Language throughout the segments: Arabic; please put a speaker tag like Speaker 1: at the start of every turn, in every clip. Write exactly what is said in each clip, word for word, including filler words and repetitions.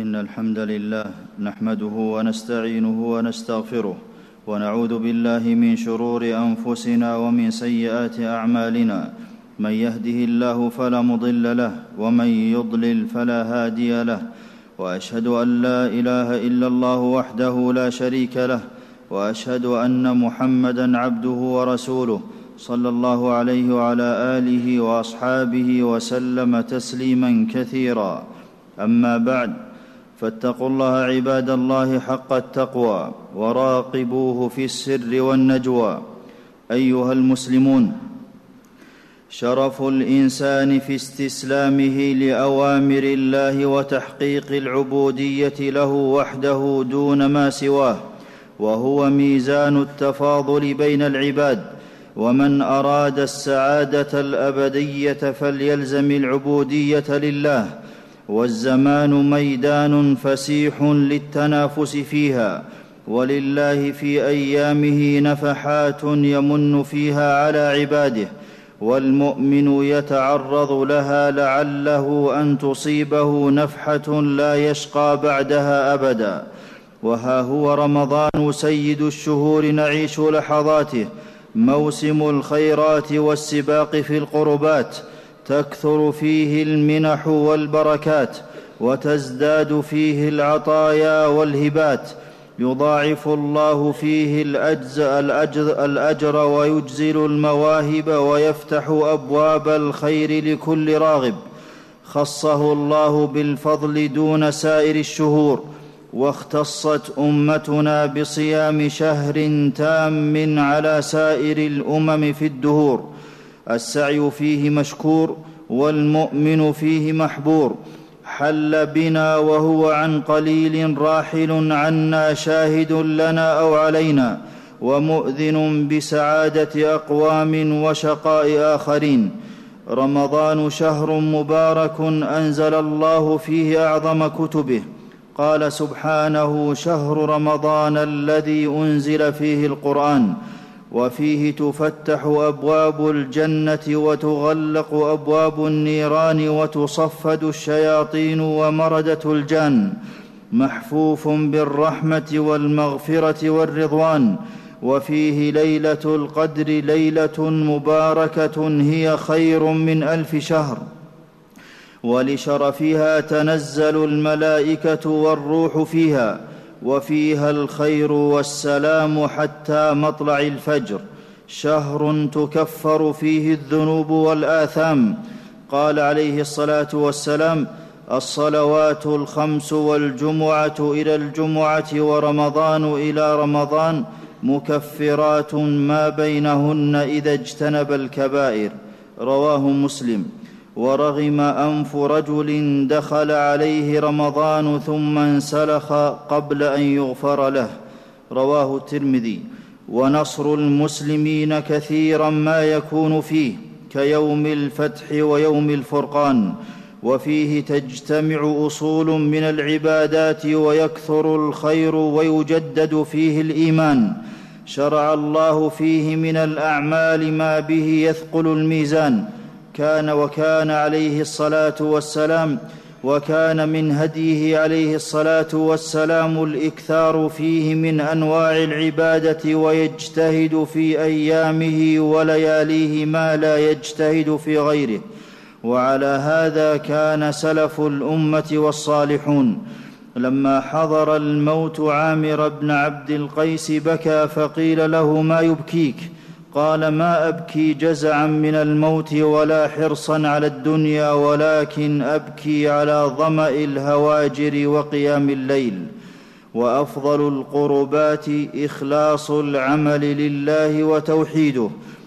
Speaker 1: إن الحمد لله نحمده ونستعينه ونستغفره ونعوذ بالله من شرور أنفسنا ومن سيئات أعمالنا. من يهده الله فلا مضل له ومن يضلل فلا هادي له، وأشهد أن لا إله إلا الله وحده لا شريك له، وأشهد أن محمدًا عبده ورسوله صلى الله عليه وعلى آله وأصحابه وسلم تسليمًا كثيرا. أما بعد، فاتقوا الله عباد الله حق التقوى وراقبوه في السر والنجوى. أيها المسلمون، شرف الإنسان في استسلامه لأوامر الله وتحقيق العبودية له وحده دون ما سواه، وهو ميزان التفاضل بين العباد. ومن أراد السعادة الأبدية فليلزم العبودية لله، والزمان ميدان فسيح للتنافس فيها، ولله في أيامه نفحات يمن فيها على عباده، والمؤمن يتعرض لها لعله أن تصيبه نفحة لا يشقى بعدها أبدا. وها هو رمضان سيد الشهور نعيش لحظاته، موسم الخيرات والسباق في القربات، تكثر فيه المنح والبركات، وتزداد فيه العطايا والهبات، يضاعف الله فيه الأجر, الأجر, الأجر ويجزل المواهب، ويفتح أبواب الخير لكل راغب. خصه الله بالفضل دون سائر الشهور، واختصت أمتنا بصيام شهر تام على سائر الأمم في الدهور. السعي فيه مشكور، والمؤمن فيه محبور. حل بنا وهو عن قليل راحل عنا، شاهد لنا أو علينا، ومؤذن بسعادة أقوام وشقاء آخرين. رمضان شهر مبارك أنزل الله فيه أعظم كتبه. قال سبحانه: شهر رمضان الذي أنزل فيه القرآن، وفيه تفتح أبواب الجنة وتغلق أبواب النيران وتصفد الشياطين ومردة الجان، محفوف بالرحمة والمغفرة والرضوان. وفيه ليلة القدر، ليلة مباركة هي خير من ألف شهر، ولشرفها تنزل الملائكة والروح فيها، وفيها الخير والسلام حتى مطلع الفجر. شهر تكفر فيه الذنوب والآثام. قال عليه الصلاة والسلام: الصلوات الخمس والجمعة إلى الجمعة ورمضان إلى رمضان مكفرات ما بينهن إذا اجتنب الكبائر. رواه مسلم. ورغم أنف رجل دخل عليه رمضان ثم انسلخ قبل أن يغفر له. رواه الترمذي. ونصر المسلمين كثيرا ما يكون فيه، كيوم الفتح ويوم الفرقان، وفيه تجتمع أصول من العبادات ويكثر الخير ويجدد فيه الإيمان. شرع الله فيه من الأعمال ما به يثقل الميزان. كان وكان عليه الصلاة والسلام وكان من هديه عليه الصلاة والسلام الإكثار فيه من أنواع العبادة، ويجتهد في أيامه ولياليه ما لا يجتهد في غيره. وعلى هذا كان سلف الأمة والصالحون. لما حضر الموت عامر بن عبد القيس بكى، فقيل له: ما يبكيك؟ قال: ما أبكي جزعا من الموت ولا حرصا على الدنيا، ولكن أبكي على ظمأ الهواجر وقيام الليل. وأفضل القربات إخلاص العمل لله وتوحيده،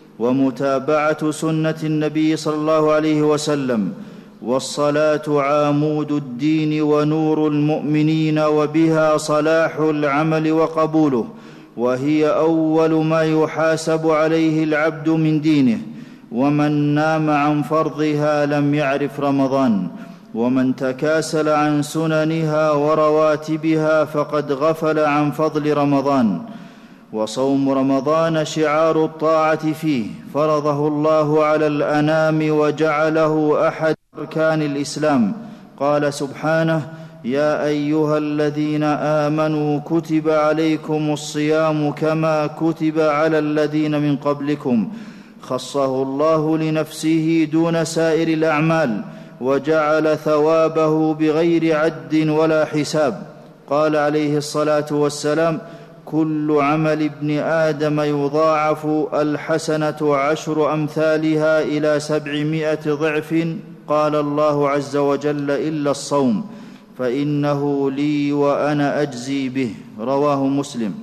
Speaker 1: ومتابعة سنة النبي صلى الله عليه وسلم. والصلاة عامود الدين ونور المؤمنين، وبها صلاح العمل وقبوله، وهي أول ما يحاسب عليه العبد من دينه. ومن نام عن فرضها لم يعرف رمضان، ومن تكاسل عن سننها ورواتبها فقد غفل عن فضل رمضان. وصوم رمضان شعار الطاعة فيه، فرضه الله على الأنام وجعله أحد أركان الإسلام. قال سبحانه: يا ايها الذين امنوا كتب عليكم الصيام كما كتب على الذين من قبلكم، خصه الله لنفسه دون سائر الاعمال، وجعل ثوابه بغير عد ولا حساب. قال عليه الصلاه والسلام: كل عمل ابن آدم يضاعف، الحسنة عشر أمثالها إلى سبعمائة ضعف. قال الله عز وجل: إلا الصوم فإنه لي وأنا أجزي به. رواه مسلم.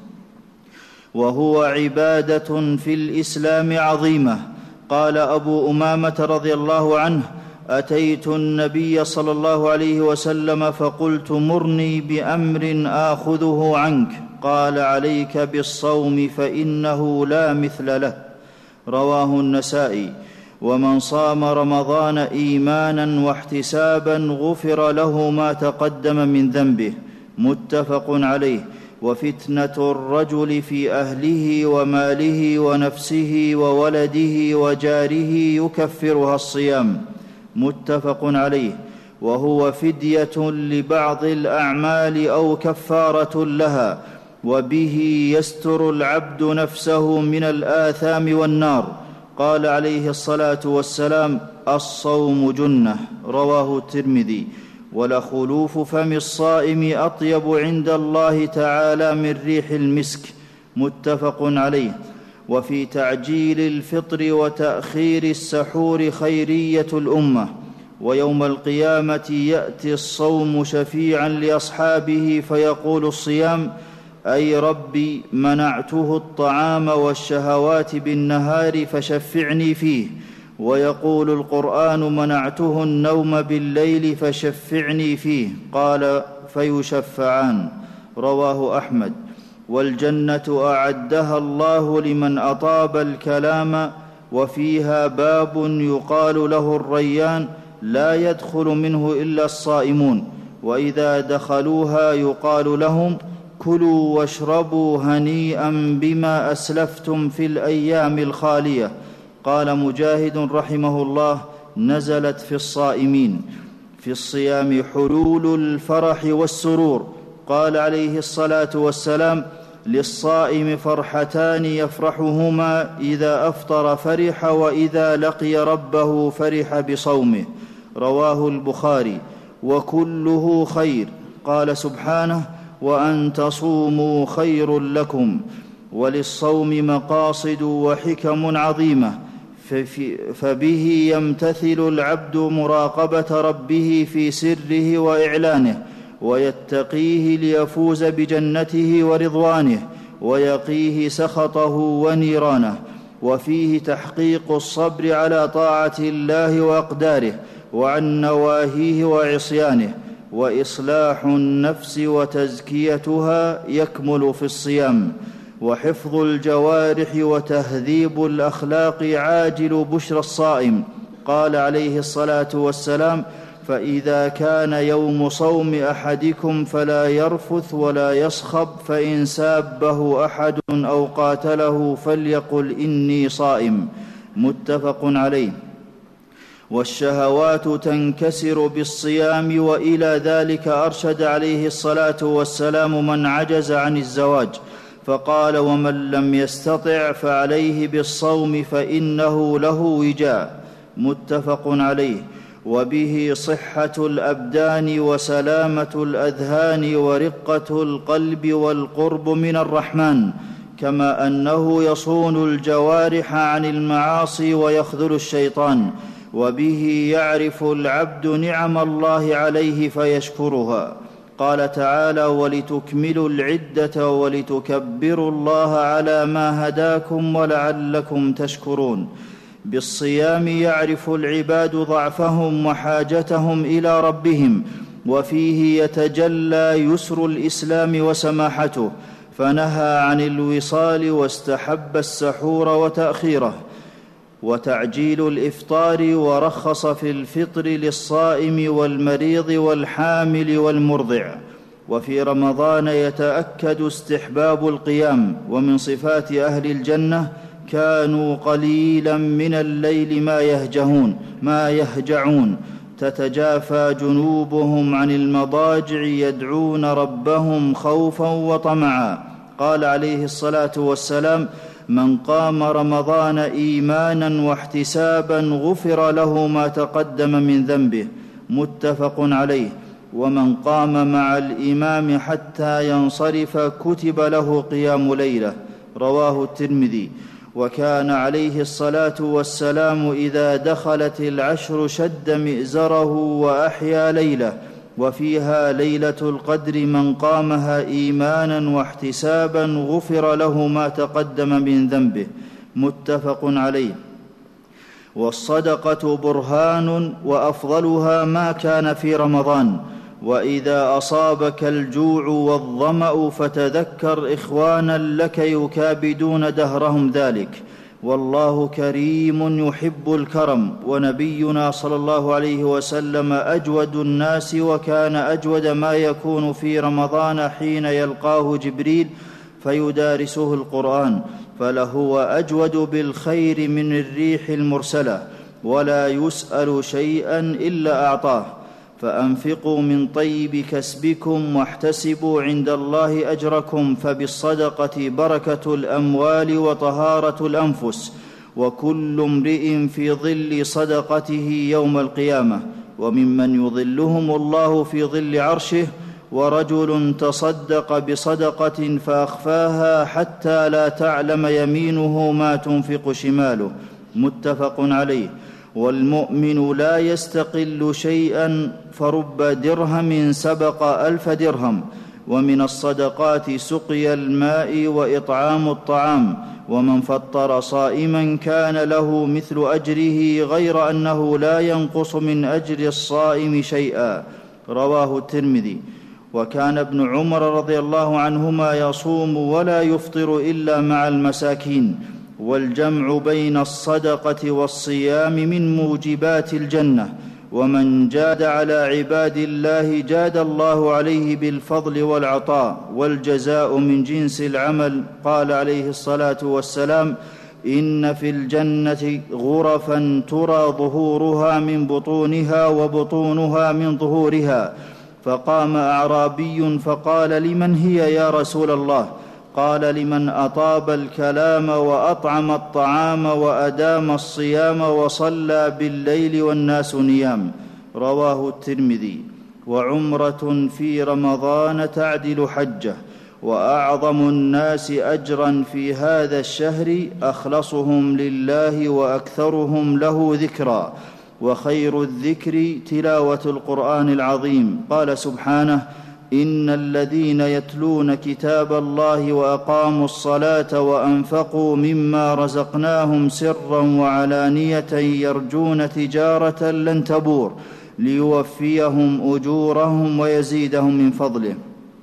Speaker 1: وهو عبادة في الإسلام عظيمة. قال أبو أمامة رضي الله عنه: أتيت النبي صلى الله عليه وسلم فقلت: مرني بأمر آخذه عنك. قال: عليك بالصوم فإنه لا مثل له. رواه النسائي. ومن صام رمضان إيمانا واحتسابا غفر له ما تقدم من ذنبه. متفق عليه. وفتنة الرجل في أهله وماله ونفسه وولده وجاره يكفرها الصيام. متفق عليه. وهو فدية لبعض الأعمال أو كفارة لها، وبه يستر العبد نفسه من الآثام والنار. قال عليه الصلاة والسلام: الصوم جنة. رواه الترمذي. ولخلوف فم الصائم أطيب عند الله تعالى من ريح المسك. متفق عليه. وفي تعجيل الفطر وتأخير السحور خيرية الأمة. ويوم القيامة يأتي الصوم شفيعا لأصحابه فيقول الصيام: أي ربي، منعته الطعام والشهوات بالنهار فشفعني فيه. ويقول القرآن: منعته النوم بالليل فشفعني فيه. قال: فيشفعان. رواه أحمد. والجنة أعدها الله لمن أطاب الكلام، وفيها باب يقال له الريان، لا يدخل منه إلا الصائمون، وإذا دخلوها يقال لهم: كلوا واشربوا هنيئا بما أسلفتم في الأيام الخالية. قال مجاهد رحمه الله: نزلت في الصائمين. في الصيام حلول الفرح والسرور. قال عليه الصلاة والسلام: للصائم فرحتان يفرحهما، إذا أفطر فرح، وإذا لقي ربه فرح بصومه. رواه البخاري. وكله خير. قال سبحانه: وأن تصوموا خير لكم. وللصوم مقاصد وحكم عظيمة، فبه يمتثل العبد مراقبة ربه في سره وإعلانه، ويتقيه ليفوز بجنته ورضوانه، ويقيه سخطه ونيرانه. وفيه تحقيق الصبر على طاعة الله وأقداره، وعن نواهيه وعصيانه، وإصلاح النفس وتزكيتها يكمل في الصيام. وحفظ الجوارح وتهذيب الأخلاق عاجل بشرى الصائم. قال عليه الصلاة والسلام: فإذا كان يوم صوم أحدكم فلا يرفث ولا يصخب، فإن سابه أحد أو قاتله فليقل إني صائم. متفق عليه. والشهوات تنكسر بالصيام، وإلى ذلك أرشد عليه الصلاة والسلام من عجز عن الزواج، فقال: ومن لم يستطع فعليه بالصوم فإنه له وجاء. متفق عليه. وبه صحة الأبدان وسلامة الأذهان ورقة القلب والقرب من الرحمن، كما أنه يصون الجوارح عن المعاصي ويخذل الشيطان. وبه يعرف العبد نعم الله عليه فيشكرها. قال تعالى: ولتكملوا العدة ولتكبروا الله على ما هداكم ولعلكم تشكرون. بالصيام يعرف العباد ضعفهم وحاجتهم إلى ربهم، وفيه يتجلى يسر الإسلام وسماحته، فنهى عن الوصال واستحب السحور وتأخيره وتعجيل الإفطار، ورخص في الفطر للصائم والمريض والحامل والمرضع. وفي رمضان يتأكد استحباب القيام. ومن صفات أهل الجنة: كانوا قليلا من الليل ما يهجعون ما يهجعون تتجافى جنوبهم عن المضاجع يدعون ربهم خوفا وطمعا. قال عليه الصلاة والسلام: من قام رمضان إيمانا واحتسابا غفر له ما تقدم من ذنبه. متفق عليه. ومن قام مع الإمام حتى ينصرف كتب له قيام ليلة. رواه الترمذي. وكان عليه الصلاة والسلام إذا دخلت العشر شد مئزره وأحيا ليلة، وفيها ليلة القدر من قامها إيمانا واحتسابا غفر له ما تقدم من ذنبه. متفق عليه. والصدقة برهان، وأفضلها ما كان في رمضان. وإذا أصابك الجوع والظمأ فتذكر إخوانا لك يكابدون دهرهم ذلك، والله كريم يحب الكرم. ونبينا صلى الله عليه وسلم أجود الناس، وكان أجود ما يكون في رمضان حين يلقاه جبريل فيدارسه القرآن، فلهو أجود بالخير من الريح المرسلة، ولا يسأل شيئا إلا أعطاه. فأنفقوا من طيب كسبكم واحتسبوا عند الله أجركم، فبالصدقة بركة الأموال وطهارة الأنفس، وكل امرئ في ظل صدقته يوم القيامة. وممن يظلهم الله في ظل عرشه: ورجل تصدق بصدقة فأخفاها حتى لا تعلم يمينه ما تنفق شماله. متفق عليه. والمؤمن لا يستقل شيئا، فرب درهم سبق ألف درهم. ومن الصدقات سقي الماء وإطعام الطعام. ومن فطر صائما كان له مثل أجره، غير أنه لا ينقص من أجر الصائم شيئا. رواه الترمذي. وكان ابن عمر رضي الله عنهما يصوم ولا يفطر إلا مع المساكين. والجمع بين الصدقة والصيام من موجبات الجنة. ومن جاد على عباد الله جاد الله عليه بالفضل والعطاء، والجزاء من جنس العمل. قال عليه الصلاة والسلام: إن في الجنة غرفا ترى ظهورها من بطونها وبطونها من ظهورها. فقام أعرابي فقال: لمن هي يا رسول الله؟ قال: لمن أطاب الكلام وأطعم الطعام وأدام الصيام وصلى بالليل والناس نيام. رواه الترمذي. وعمرة في رمضان تعدل حجة. وأعظم الناس أجرا في هذا الشهر أخلصهم لله وأكثرهم له ذكرا. وخير الذكر تلاوة القرآن العظيم. قال سبحانه: إن الذين يتلون كتاب الله وأقاموا الصلاة وأنفقوا مما رزقناهم سرا وعلانية يرجون تجارة لن تبور ليوفيهم أجورهم ويزيدهم من فضله.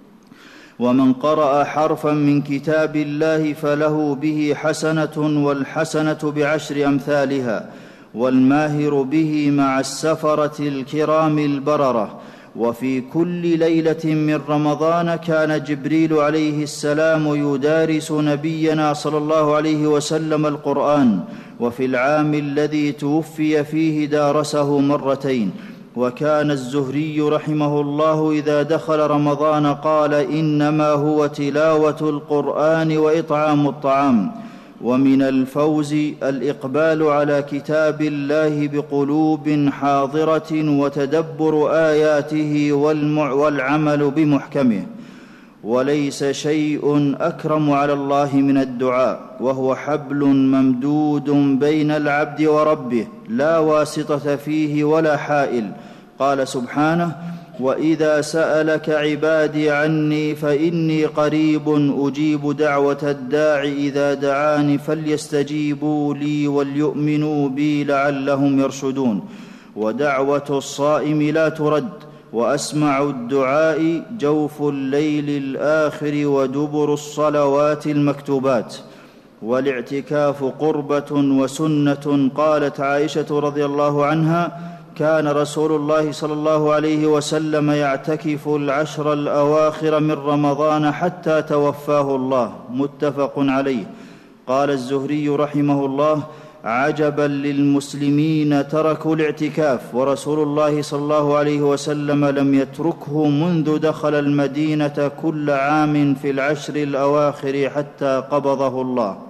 Speaker 1: ومن قرأ حرفا من كتاب الله فله به حسنة، والحسنة بعشر أمثالها، والماهر به مع السفرة الكرام البررة. وفي كل ليلة من رمضان كان جبريل عليه السلام يدارس نبينا صلى الله عليه وسلم القرآن، وفي العام الذي توفي فيه دارسه مرتين. وكان الزهري رحمه الله إذا دخل رمضان قال: إنما هو تلاوة القرآن وإطعام الطعام. ومن الفوز الإقبال على كتاب الله بقلوب حاضرة وتدبر آياته والعمل بمحكمه. وليس شيء أكرم على الله من الدعاء، وهو حبل ممدود بين العبد وربه لا واسطة فيه ولا حائل. قال سبحانه: وإذا سألك عبادي عني فإني قريب أجيب دعوة الداع إذا دعاني فليستجيبوا لي وليؤمنوا بي لعلهم يرشدون. ودعوة الصائم لا ترد، وأسمع الدعاء جوف الليل الآخر ودبر الصلوات المكتوبات. والاعتكاف قربة وسنة. قالت عائشة رضي الله عنها: كان رسول الله صلى الله عليه وسلم يعتكف العشر الأواخر من رمضان حتى توفاه الله. متفق عليه. قال الزهري رحمه الله: عجبا للمسلمين تركوا الاعتكاف ورسول الله صلى الله عليه وسلم لم يتركه منذ دخل المدينة كل عام في العشر الأواخر حتى قبضه الله.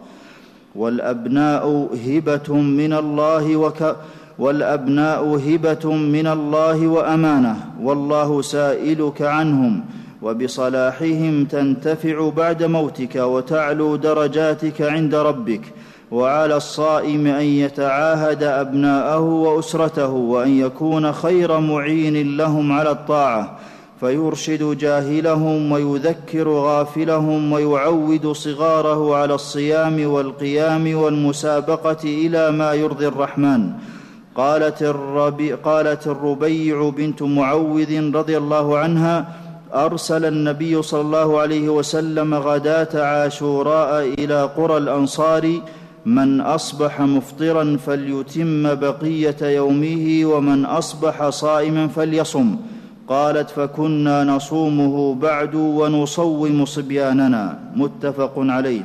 Speaker 1: والأبناء هبة من الله وك والأبناء هبة من الله وأمانة، والله سائلك عنهم، وبصلاحهم تنتفع بعد موتك وتعلو درجاتك عند ربك. وعلى الصائم أن يتعاهد أبناءه وأسرته، وأن يكون خير معين لهم على الطاعة، فيرشد جاهلهم ويذكر غافلهم ويعود صغاره على الصيام والقيام والمسابقة إلى ما يرضي الرحمن. قالت, الربي قالت الربيع بنت معوذ رضي الله عنها: أرسل النبي صلى الله عليه وسلم غداة عاشوراء إلى قرى الأنصار: من أصبح مفطرا فليتم بقية يومه، ومن أصبح صائما فليصم. قالت: فكنا نصومه بعد ونصوم صبياننا. متفق عليه.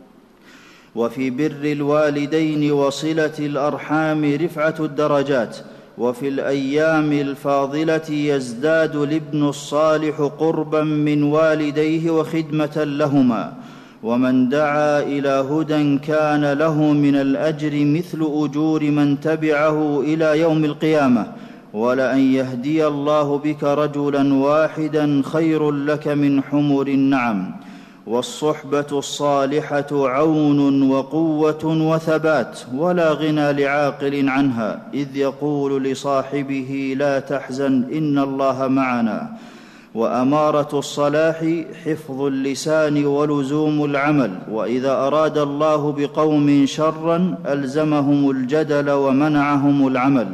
Speaker 1: وفي بر الوالدين وصلة الأرحام رفعة الدرجات، وفي الأيام الفاضلة يزداد الابن الصالح قربا من والديه وخدمة لهما، ومن دعا إلى هدى كان له من الأجر مثل أجور من تبعه إلى يوم القيامة، ولأن يهدي الله بك رجلا واحدا خير لك من حمر النعم. والصحبة الصالحة عون وقوة وثبات، ولا غنى لعاقل عنها، إذ يقول لصاحبه: لا تحزن إن الله معنا. وأمارة الصلاح حفظ اللسان ولزوم العمل، وإذا أراد الله بقوم شرا ألزمهم الجدل ومنعهم العمل.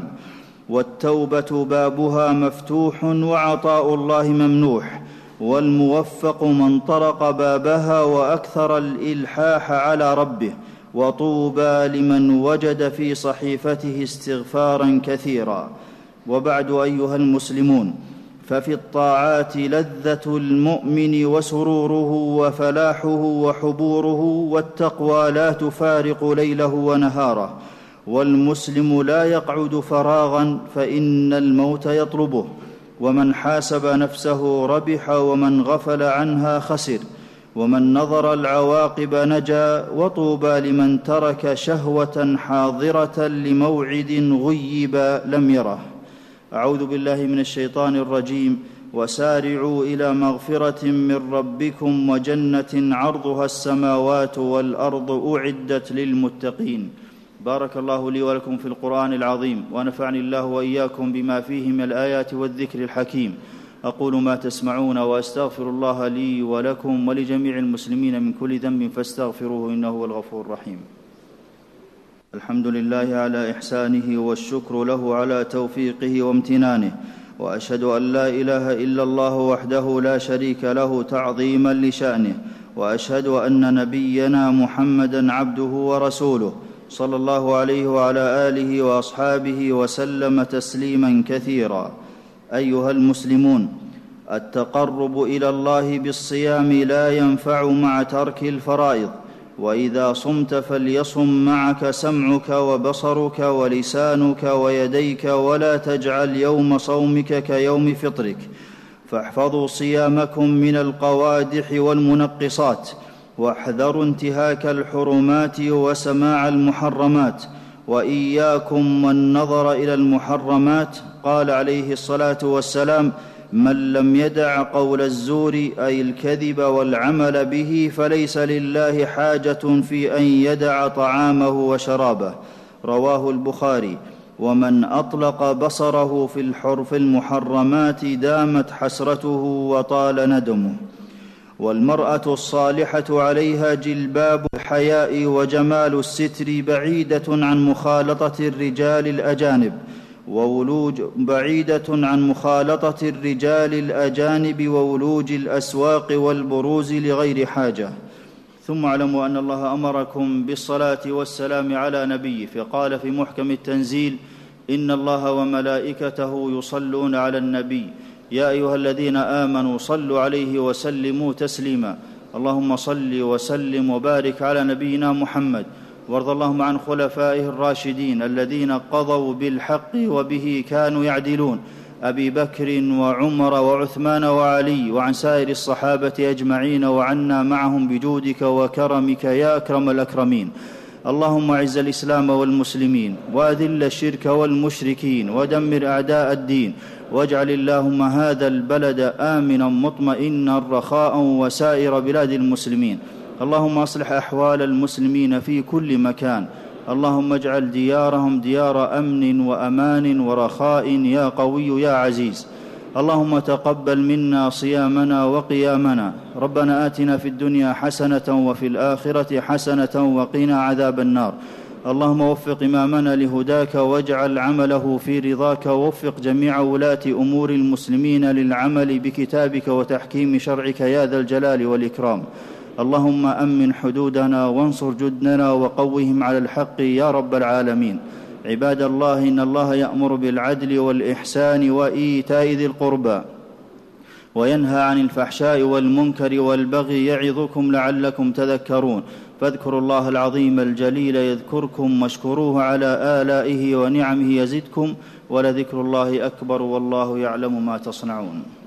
Speaker 1: والتوبة بابها مفتوح وعطاء الله ممنوح، والموفق من طرق بابها وأكثر الإلحاح على ربه. وطوبى لمن وجد في صحيفته استغفارا كثيرا. وبعد أيها المسلمون، ففي الطاعات لذة المؤمن وسروره وفلاحه وحبوره، والتقوى لا تفارق ليله ونهاره. والمسلم لا يقعد فراغا، فإن الموت يطلبه. ومن حاسب نفسه ربح، ومن غفل عنها خسر، ومن نظر العواقب نجا. وطوبى لمن ترك شهوة حاضرة لموعد غيب لم يره. أعوذ بالله من الشيطان الرجيم. وسارعوا إلى مغفرة من ربكم وجنة عرضها السماوات والأرض أعدت للمتقين. بارك الله لي ولكم في القرآن العظيم، ونفعني الله وإياكم بما فيه من الآيات والذكر الحكيم. أقول ما تسمعون، وأستغفر الله لي ولكم ولجميع المسلمين من كل ذنب فاستغفروه إنه هو الغفور الرحيم. الحمد لله على إحسانه، والشكر له على توفيقه وامتنانه، وأشهد أن لا إله إلا الله وحده لا شريك له تعظيما لشأنه، وأشهد أن نبينا محمدا عبده ورسوله صلى الله عليه وعلى آله وأصحابه وسلم تسليما كثيرا. أيها المسلمون، التقرب إلى الله بالصيام لا ينفع مع ترك الفرائض. وإذا صمت فليصم معك سمعك وبصرك ولسانك ويديك، ولا تجعل يوم صومك كيوم فطرك. فاحفظوا صيامكم من القوادح والمنقصات، واحذروا انتهاك الحرمات وسماع المحرمات، وإياكم والنظر إلى المحرمات. قال عليه الصلاة والسلام: من لم يدع قول الزور أي الكذب والعمل به فليس لله حاجة في أن يدع طعامه وشرابه. رواه البخاري. ومن أطلق بصره في الحرف المحرمات دامت حسرته وطال ندمه. والمرأة الصالحة عليها جلباب الحياء وجمال الستر، بعيدة عن مخالطة الرجال الأجانب وولوج بعيدة عن مخالطة الرجال الأجانب وولوج الأسواق والبروز لغير حاجة. ثم اعلموا أن الله أمركم بالصلاة والسلام على نبيه، فقال في محكم التنزيل: إن الله وملائكته يصلون على النبي يا أيها الذين آمنوا صلوا عليه وسلموا تسليما. اللهم صل وسلم وبارك على نبينا محمد وارض اللهم عن خلفائه الراشدين الذين قضوا بالحق وبه كانوا يعدلون، أبي بكر وعمر وعثمان وعلي، وعن سائر الصحابة أجمعين، وعنا معهم بجودك وكرمك يا أكرم الأكرمين. اللهم اعز الإسلام والمسلمين، وأذل الشرك والمشركين، ودمر أعداء الدين، واجعل اللهم هذا البلد آمنا مطمئنا رخاء وسائر بلاد المسلمين. اللهم أصلح أحوال المسلمين في كل مكان، اللهم اجعل ديارهم ديار أمن وأمان ورخاء يا قوي يا عزيز. اللهم تقبل منا صيامنا وقيامنا. ربنا آتنا في الدنيا حسنة وفي الآخرة حسنة وقنا عذاب النار. اللهم وفق إمامنا لهداك واجعل عمله في رضاك، ووفق جميع ولاة أمور المسلمين للعمل بكتابك وتحكيم شرعك يا ذا الجلال والإكرام. اللهم أمن حدودنا وانصر جندنا وقوهم على الحق يا رب العالمين. عباد الله، إن الله يأمر بالعدل والإحسان وإيتاء ذي القربى وينهى عن الفحشاء والمنكر والبغي يعظكم لعلكم تذكرون. فاذكروا الله العظيم الجليل يذكركم، واشكروه على آلائه ونعمه يزدكم، ولذكر الله أكبر والله يعلم ما تصنعون.